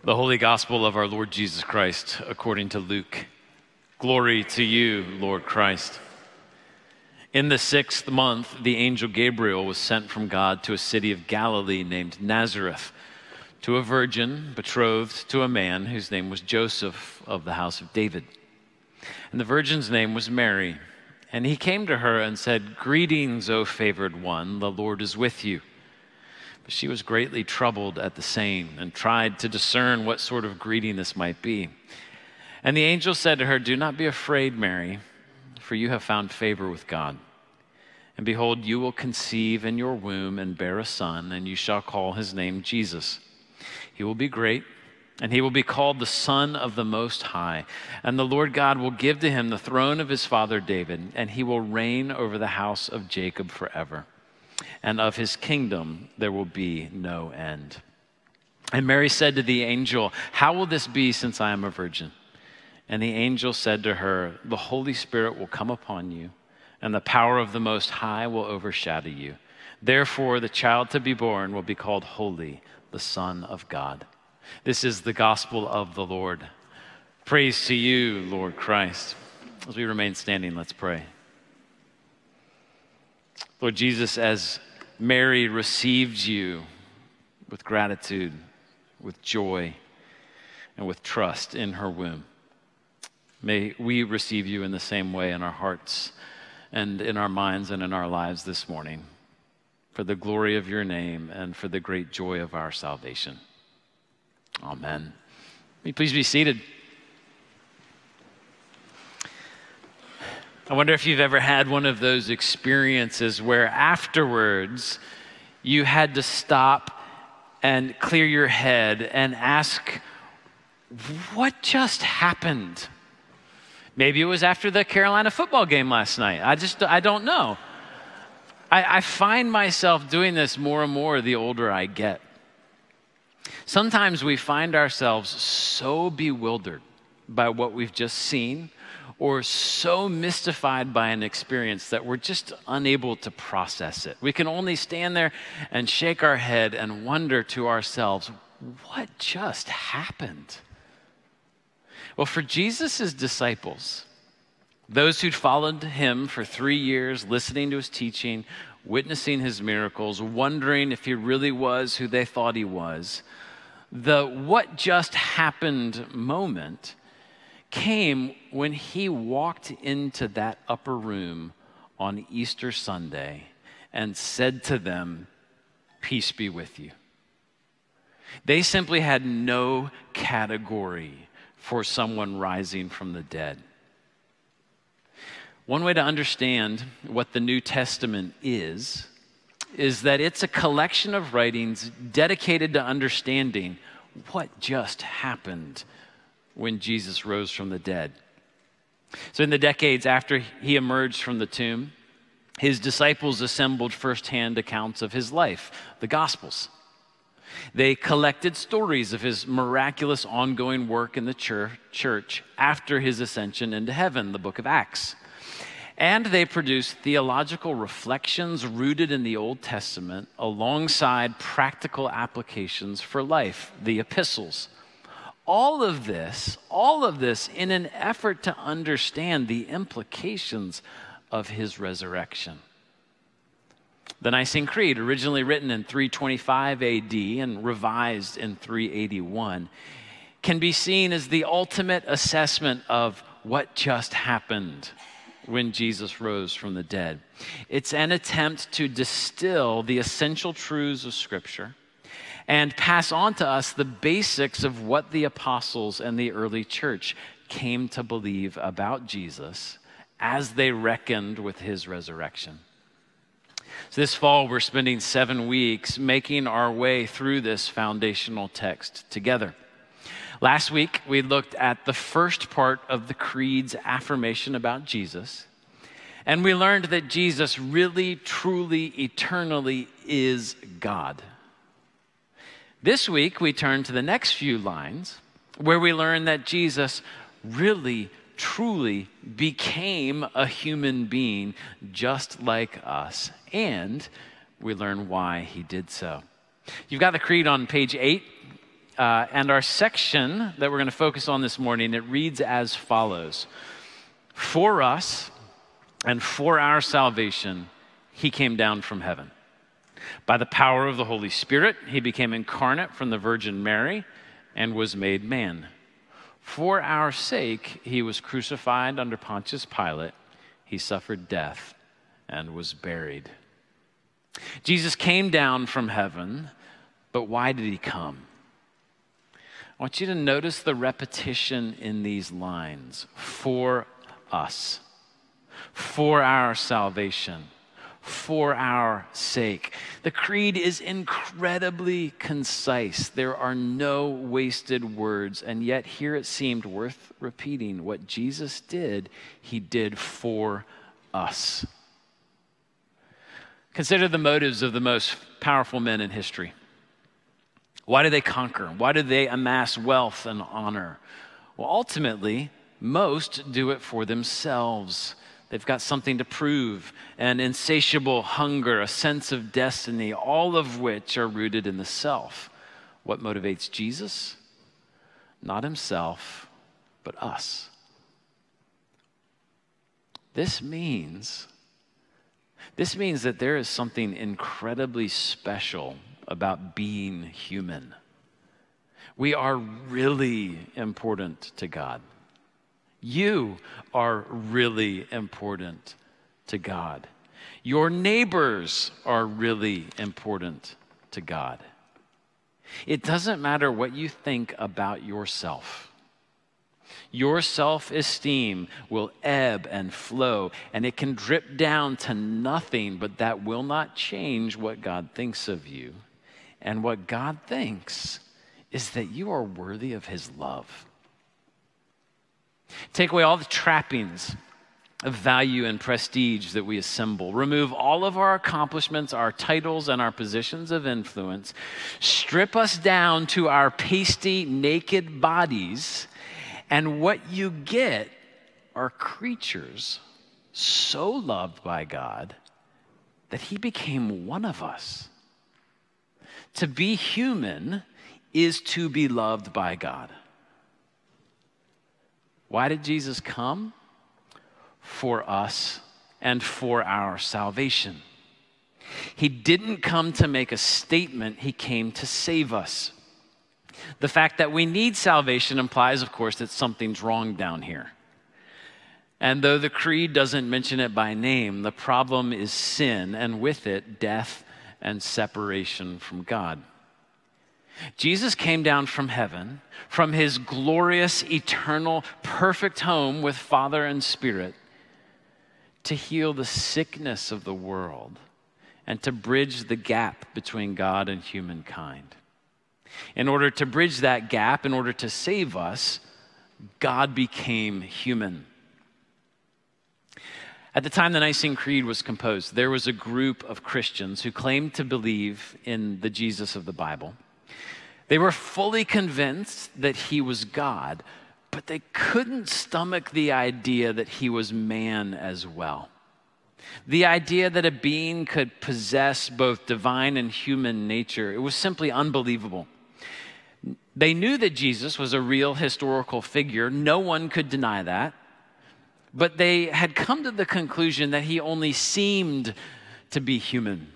The Holy Gospel of our Lord Jesus Christ, according to Luke. Glory to you, Lord Christ. In the 6th month, the angel Gabriel was sent from God to a city of Galilee named Nazareth, to a virgin betrothed to a man whose name was Joseph of the house of David. And the virgin's name was Mary. And he came to her and said, "Greetings, O favored one, the Lord is with you." But she was greatly troubled at the saying and tried to discern what sort of greeting this might be. And the angel said to her, "Do not be afraid, Mary, for you have found favor with God. And behold, you will conceive in your womb and bear a son, and you shall call his name Jesus. He will be great, and he will be called the Son of the Most High. And the Lord God will give to him the throne of his father David, and he will reign over the house of Jacob forever. And of his kingdom there will be no end." And Mary said to the angel, "How will this be since I am a virgin?" And the angel said to her, "The Holy Spirit will come upon you, and the power of the Most High will overshadow you. Therefore, the child to be born will be called Holy, the Son of God." This is the gospel of the Lord. Praise to you, Lord Christ. As we remain standing, let's pray. Lord Jesus, as Mary received you with gratitude, with joy, and with trust in her womb, may we receive you in the same way in our hearts and in our minds and in our lives this morning, for the glory of your name and for the great joy of our salvation. Amen. Will you please be seated? I wonder if you've ever had one of those experiences where afterwards you had to stop and clear your head and ask, what just happened? Maybe it was after the Carolina football game last night. I don't know. I find myself doing this more and more the older I get. Sometimes we find ourselves so bewildered by what we've just seen, or so mystified by an experience that we're just unable to process it. We can only stand there and shake our head and wonder to ourselves, what just happened? Well, for Jesus' disciples, those who'd followed him for 3 years, listening to his teaching, witnessing his miracles, wondering if he really was who they thought he was, the what just happened moment came when he walked into that upper room on Easter Sunday and said to them, "Peace be with you." They simply had no category for someone rising from the dead. One way to understand what the New Testament is that it's a collection of writings dedicated to understanding what just happened when Jesus rose from the dead. So in the decades after he emerged from the tomb, his disciples assembled firsthand accounts of his life, the Gospels. They collected stories of his miraculous ongoing work in the church after his ascension into heaven, the book of Acts. And they produced theological reflections rooted in the Old Testament alongside practical applications for life, the epistles. All of this in an effort to understand the implications of his resurrection. The Nicene Creed, originally written in 325 AD and revised in 381, can be seen as the ultimate assessment of what just happened when Jesus rose from the dead. It's an attempt to distill the essential truths of Scripture and pass on to us the basics of what the apostles and the early church came to believe about Jesus as they reckoned with his resurrection. So this fall, we're spending 7 weeks making our way through this foundational text together. Last week, we looked at the first part of the Creed's affirmation about Jesus, and we learned that Jesus really, truly, eternally is God. This week, we turn to the next few lines where we learn that Jesus really, truly became a human being just like us, and we learn why he did so. You've got the Creed on page 8. And our section that we're going to focus on this morning, it reads as follows. For us and for our salvation, he came down from heaven. By the power of the Holy Spirit, he became incarnate from the Virgin Mary and was made man. For our sake, he was crucified under Pontius Pilate. He suffered death and was buried. Jesus came down from heaven, but why did he come? I want you to notice the repetition in these lines. For us, for our salvation, for our sake. The creed is incredibly concise. There are no wasted words, and yet here it seemed worth repeating. What Jesus did, he did for us. Consider the motives of the most powerful men in history. Why do they conquer? Why do they amass wealth and honor? Well, ultimately, most do it for themselves. They've got something to prove, an insatiable hunger, a sense of destiny, all of which are rooted in the self. What motivates Jesus? Not himself, but us. This means that there is something incredibly special about being human. We are really important to God. You are really important to God. Your neighbors are really important to God. It doesn't matter what you think about yourself. Your self-esteem will ebb and flow, and it can drip down to nothing, but that will not change what God thinks of you. And what God thinks is that you are worthy of his love. Take away all the trappings of value and prestige that we assemble. Remove all of our accomplishments, our titles, and our positions of influence. Strip us down to our pasty, naked bodies. And what you get are creatures so loved by God that he became one of us. To be human is to be loved by God. Why did Jesus come? For us and for our salvation. He didn't come to make a statement, he came to save us. The fact that we need salvation implies, of course, that something's wrong down here. And though the creed doesn't mention it by name, the problem is sin, and with it, death and separation from God. Jesus came down from heaven, from his glorious, eternal, perfect home with Father and Spirit, to heal the sickness of the world and to bridge the gap between God and humankind. In order to bridge that gap, in order to save us, God became human. At the time the Nicene Creed was composed, there was a group of Christians who claimed to believe in the Jesus of the Bible. They were fully convinced that he was God, but they couldn't stomach the idea that he was man as well. The idea that a being could possess both divine and human nature, it was simply unbelievable. They knew that Jesus was a real historical figure. No one could deny that. But they had come to the conclusion that he only seemed to be human.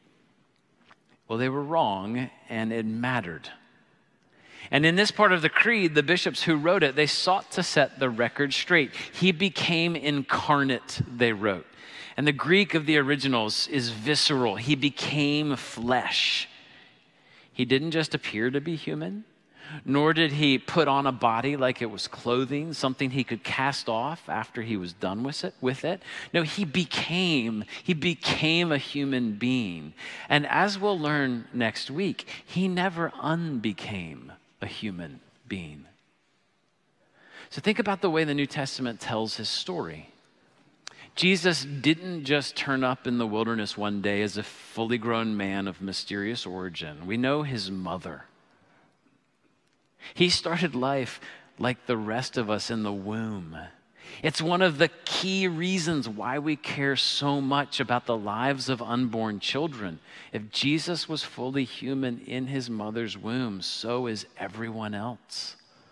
Well, they were wrong, and it mattered. And in this part of the creed, the bishops who wrote it, they sought to set the record straight. He became incarnate, they wrote. And the Greek of the originals is visceral. He became flesh. He didn't just appear to be human, nor did he put on a body like it was clothing, something he could cast off after he was done with it. No, he became a human being. And as we'll learn next week, he never unbecame a human being. So think about the way the New Testament tells his story. Jesus didn't just turn up in the wilderness one day as a fully grown man of mysterious origin. We know his mother. He started life like the rest of us in the womb. It's one of the key reasons why we care so much about the lives of unborn children. If Jesus was fully human in his mother's womb, so is everyone else.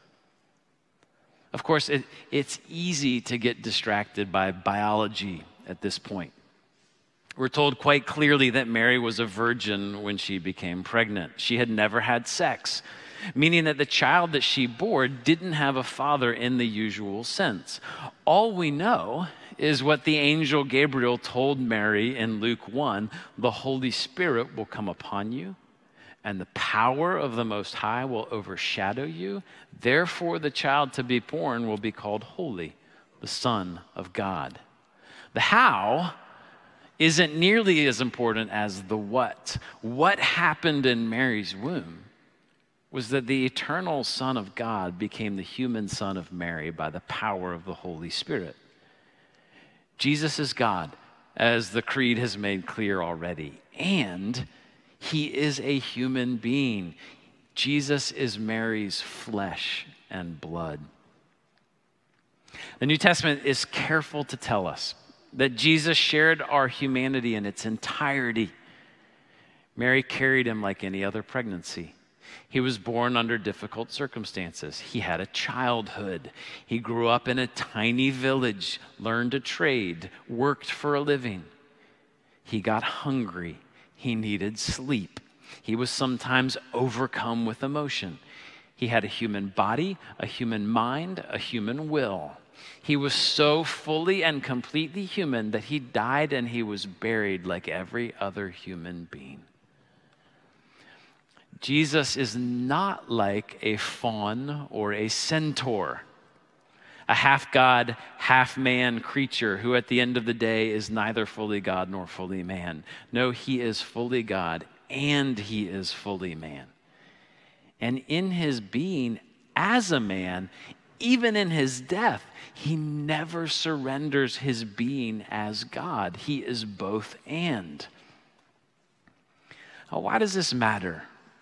Of course, it's easy to get distracted by biology at this point. We're told quite clearly that Mary was a virgin when she became pregnant. She had never had sex, meaning that the child that she bore didn't have a father in the usual sense. All we know is what the angel Gabriel told Mary in Luke 1, the Holy Spirit will come upon you, and the power of the Most High will overshadow you. Therefore, the child to be born will be called Holy, the Son of God. The how isn't nearly as important as the what. What happened in Mary's womb was that the eternal Son of God became the human Son of Mary by the power of the Holy Spirit. Jesus is God, as the Creed has made clear already, and he is a human being. Jesus is Mary's flesh and blood. The New Testament is careful to tell us that Jesus shared our humanity in its entirety. Mary carried him like any other pregnancy. He was born under difficult circumstances. He had a childhood. He grew up in a tiny village, learned a trade, worked for a living. He got hungry. He needed sleep. He was sometimes overcome with emotion. He had a human body, a human mind, a human will. He was so fully and completely human that he died and he was buried like every other human being. Jesus is not like a faun or a centaur, a half-God, half-man creature who at the end of the day is neither fully God nor fully man. No, he is fully God and he is fully man. And in his being as a man, even in his death, he never surrenders his being as God. He is both and. Now, why does this matter?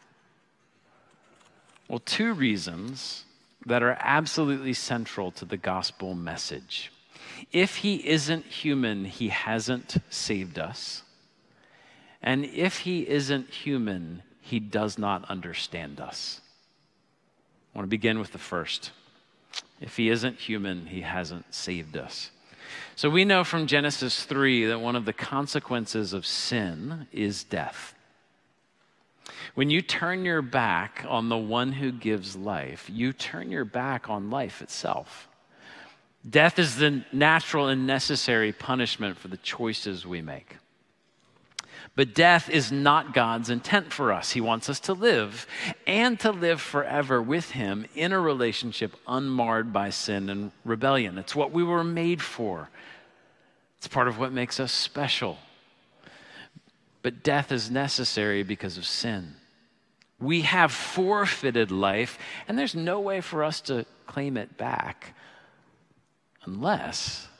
Well, two reasons that are absolutely central to the gospel message. If he isn't human, he hasn't saved us. And if he isn't human, he does not understand us. I want to begin with the first. If he isn't human, he hasn't saved us. So we know from Genesis 3 that one of the consequences of sin is death. When you turn your back on the one who gives life, you turn your back on life itself. Death is the natural and necessary punishment for the choices we make. But death is not God's intent for us. He wants us to live and to live forever with him in a relationship unmarred by sin and rebellion. It's what we were made for. It's part of what makes us special. But death is necessary because of sin. We have forfeited life, and there's no way for us to claim it back unless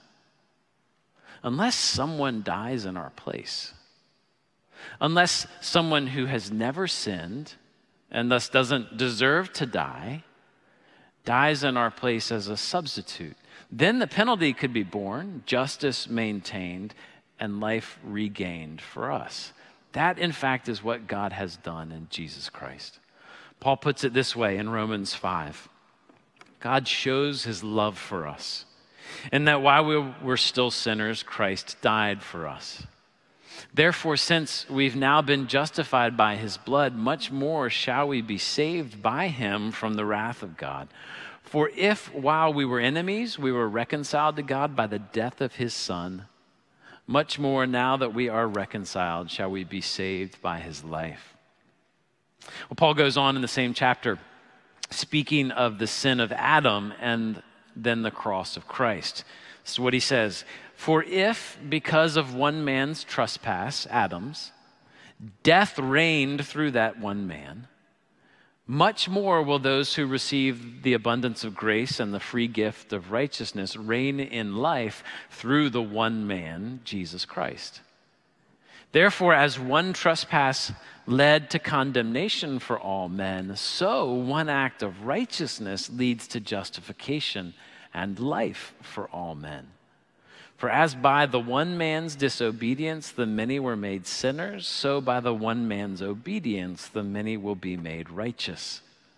someone dies in our place. Unless someone who has never sinned and thus doesn't deserve to die dies in our place as a substitute. Then the penalty could be borne, justice maintained, and life regained for us. That, in fact, is what God has done in Jesus Christ. Paul puts it this way in Romans 5. God shows his love for us, and that while we were still sinners, Christ died for us. Therefore, since we've now been justified by his blood, much more shall we be saved by him from the wrath of God. For if, while we were enemies, we were reconciled to God by the death of his Son, much more now that we are reconciled shall we be saved by his life. Well, Paul goes on in the same chapter, speaking of the sin of Adam and then the cross of Christ. This is what he says. For if, because of one man's trespass, Adam's, death reigned through that one man, much more will those who receive the abundance of grace and the free gift of righteousness reign in life through the one man, Jesus Christ. Therefore, as one trespass led to condemnation for all men, so one act of righteousness leads to justification and life for all men. For as by the one man's disobedience the many were made sinners, so by the one man's obedience the many will be made righteous.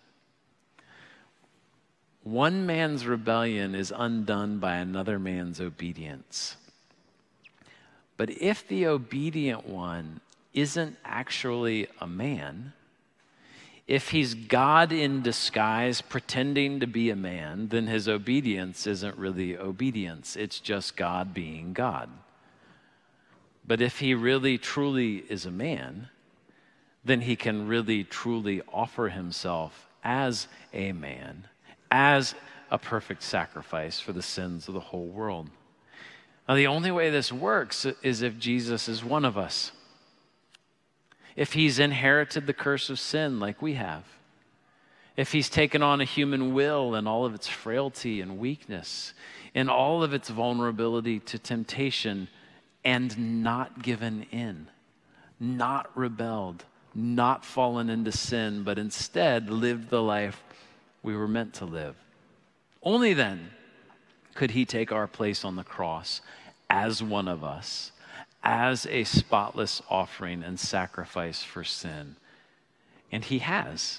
One man's rebellion is undone by another man's obedience. But if the obedient one isn't actually a man, if he's God in disguise pretending to be a man, then his obedience isn't really obedience. It's just God being God. But if he really truly is a man, then he can really truly offer himself as a man, as a perfect sacrifice for the sins of the whole world. Now, the only way this works is if Jesus is one of us. If he's inherited the curse of sin like we have. If he's taken on a human will in all of its frailty and weakness, in all of its vulnerability to temptation, and not given in, not rebelled, not fallen into sin, but instead lived the life we were meant to live. Only then could he take our place on the cross as one of us, as a spotless offering and sacrifice for sin. And he has.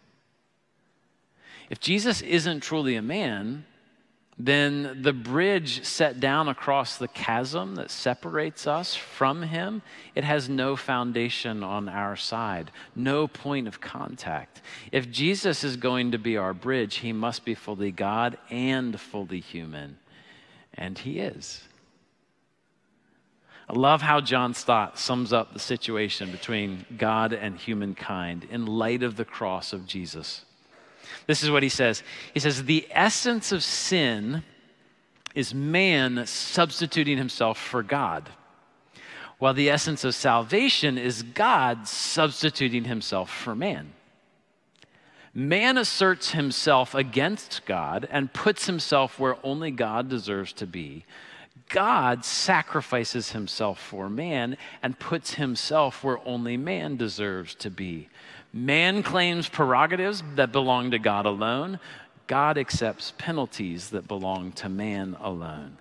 If Jesus isn't truly a man, then the bridge set down across the chasm that separates us from him, it has no foundation on our side, no point of contact. If Jesus is going to be our bridge, he must be fully God and fully human. And he is. I love how John Stott sums up the situation between God and humankind in light of the cross of Jesus. This is what he says. He says, the essence of sin is man substituting himself for God, while the essence of salvation is God substituting himself for man. Man asserts himself against God and puts himself where only God deserves to be. God sacrifices himself for man and puts himself where only man deserves to be. Man claims prerogatives that belong to God alone. God accepts penalties that belong to man alone.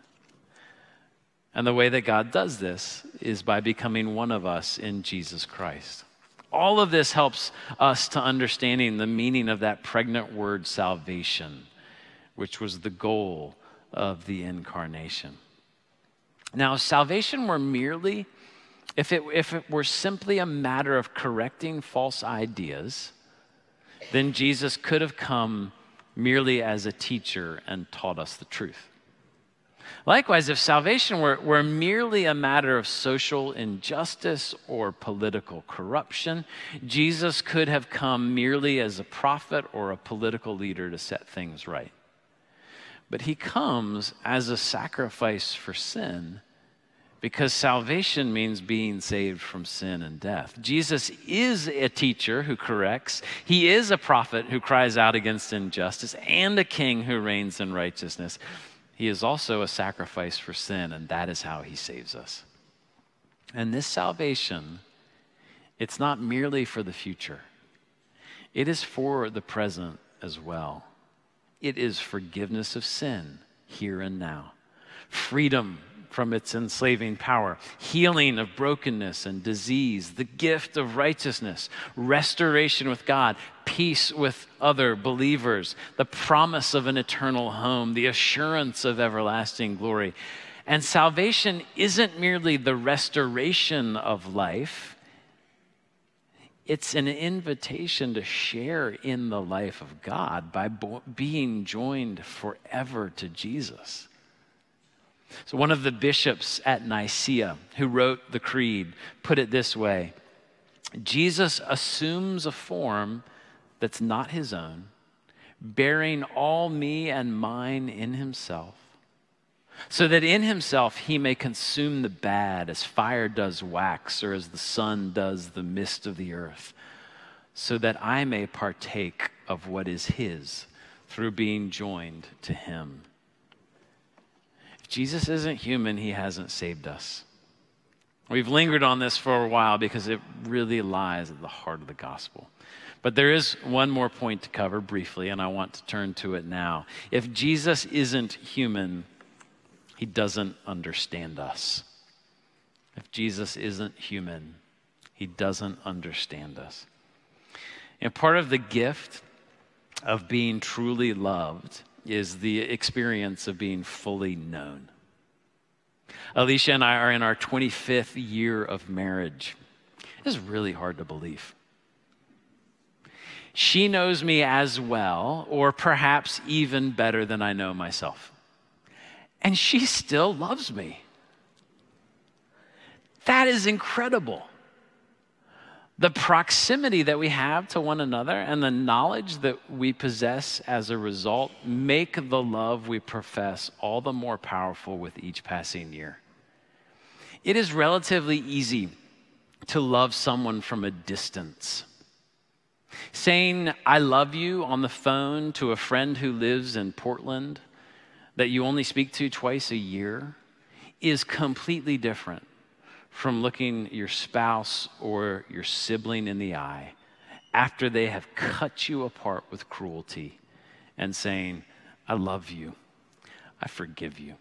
And the way that God does this is by becoming one of us in Jesus Christ. All of this helps us to understanding the meaning of that pregnant word salvation, which was the goal of the incarnation. Now, if salvation were merely, if it were simply a matter of correcting false ideas, then Jesus could have come merely as a teacher and taught us the truth. Likewise, if salvation were merely a matter of social injustice or political corruption, Jesus could have come merely as a prophet or a political leader to set things right. But he comes as a sacrifice for sin, because salvation means being saved from sin and death. Jesus is a teacher who corrects. He is a prophet who cries out against injustice and a king who reigns in righteousness. He is also a sacrifice for sin, and that is how he saves us. And this salvation, it's not merely for the future. It is for the present as well. It is forgiveness of sin here and now, freedom from its enslaving power, healing of brokenness and disease, the gift of righteousness, restoration with God, peace with other believers, the promise of an eternal home, the assurance of everlasting glory. And salvation isn't merely the restoration of life. It's an invitation to share in the life of God by being joined forever to Jesus. So one of the bishops at Nicaea who wrote the creed put it this way: Jesus assumes a form that's not his own, bearing all me and mine in himself, so that in himself he may consume the bad as fire does wax or as the sun does the mist of the earth, so that I may partake of what is his through being joined to him. If Jesus isn't human, he hasn't saved us. We've lingered on this for a while because it really lies at the heart of the gospel. But there is one more point to cover briefly, and I want to turn to it now. If Jesus isn't human, he doesn't understand us. If Jesus isn't human, he doesn't understand us. And part of the gift of being truly loved is the experience of being fully known. Alicia and I are in our 25th year of marriage. It's really hard to believe. She knows me as well, or perhaps even better than I know myself. And she still loves me. That is incredible. The proximity that we have to one another and the knowledge that we possess as a result make the love we profess all the more powerful with each passing year. It is relatively easy to love someone from a distance. Saying, I love you on the phone to a friend who lives in Portland that you only speak to twice a year is completely different from looking your spouse or your sibling in the eye after they have cut you apart with cruelty and saying, I love you, I forgive you.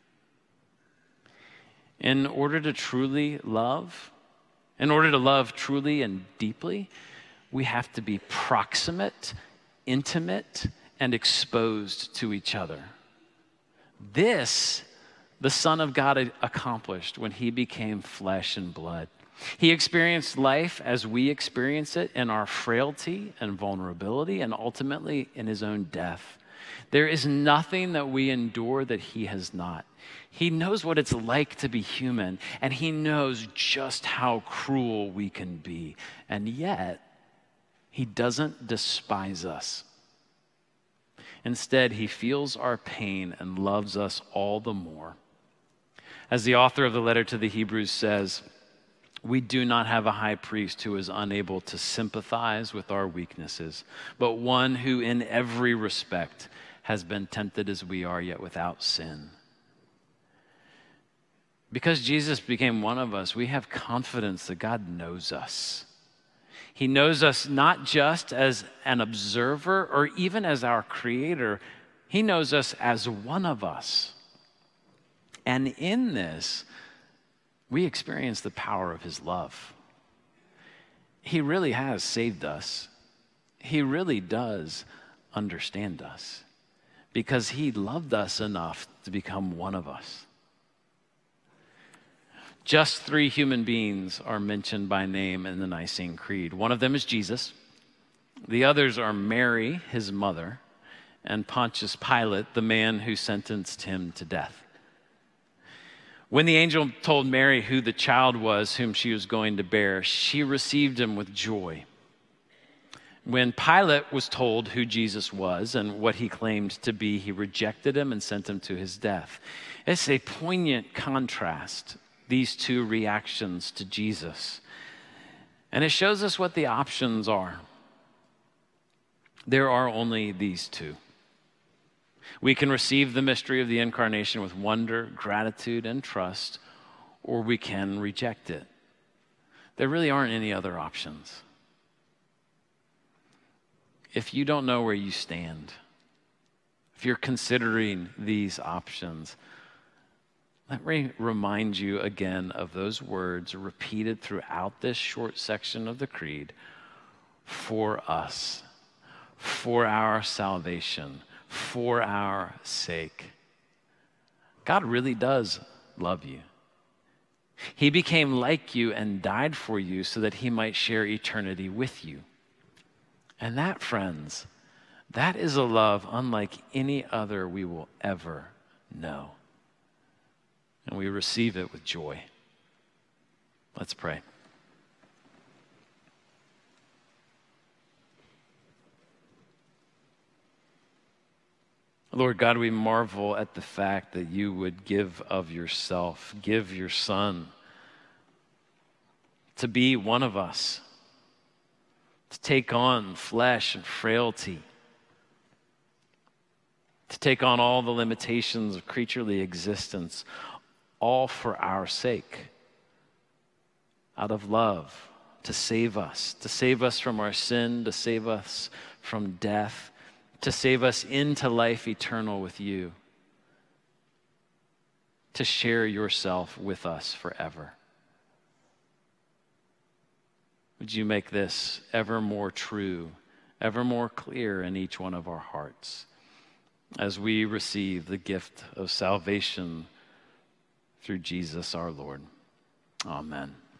In order to truly love, in order to love truly and deeply, we have to be proximate, intimate, and exposed to each other. This, the Son of God accomplished when he became flesh and blood. He experienced life as we experience it in our frailty and vulnerability, and ultimately in his own death. There is nothing that we endure that he has not. He knows what it's like to be human, and he knows just how cruel we can be. And yet, he doesn't despise us. Instead, he feels our pain and loves us all the more. As the author of the letter to the Hebrews says, we do not have a high priest who is unable to sympathize with our weaknesses, but one who in every respect has been tempted as we are, yet without sin. Because Jesus became one of us, we have confidence that God knows us. He knows us not just as an observer or even as our creator. He knows us as one of us. And in this, we experience the power of his love. He really has saved us. He really does understand us because he loved us enough to become one of us. Just 3 human beings are mentioned by name in the Nicene Creed. One of them is Jesus. The others are Mary, his mother, and Pontius Pilate, the man who sentenced him to death. When the angel told Mary who the child was whom she was going to bear, she received him with joy. When Pilate was told who Jesus was and what he claimed to be, he rejected him and sent him to his death. It's a poignant contrast, these 2 reactions to Jesus. And it shows us what the options are. There are only these 2. We can receive the mystery of the incarnation with wonder, gratitude, and trust, or we can reject it. There really aren't any other options. If you don't know where you stand, if you're considering these options, let me remind you again of those words repeated throughout this short section of the Creed. For us, for our salvation, for our sake. God really does love you. He became like you and died for you so that he might share eternity with you. And that, friends, that is a love unlike any other we will ever know. And we receive it with joy. Let's pray. Lord God, we marvel at the fact that you would give of yourself, give your Son to be one of us, to take on flesh and frailty, to take on all the limitations of creaturely existence, all for our sake, out of love, to save us from our sin, to save us from death, to save us into life eternal with you, to share yourself with us forever. Would you make this ever more true, ever more clear in each one of our hearts as we receive the gift of salvation through Jesus our Lord. Amen.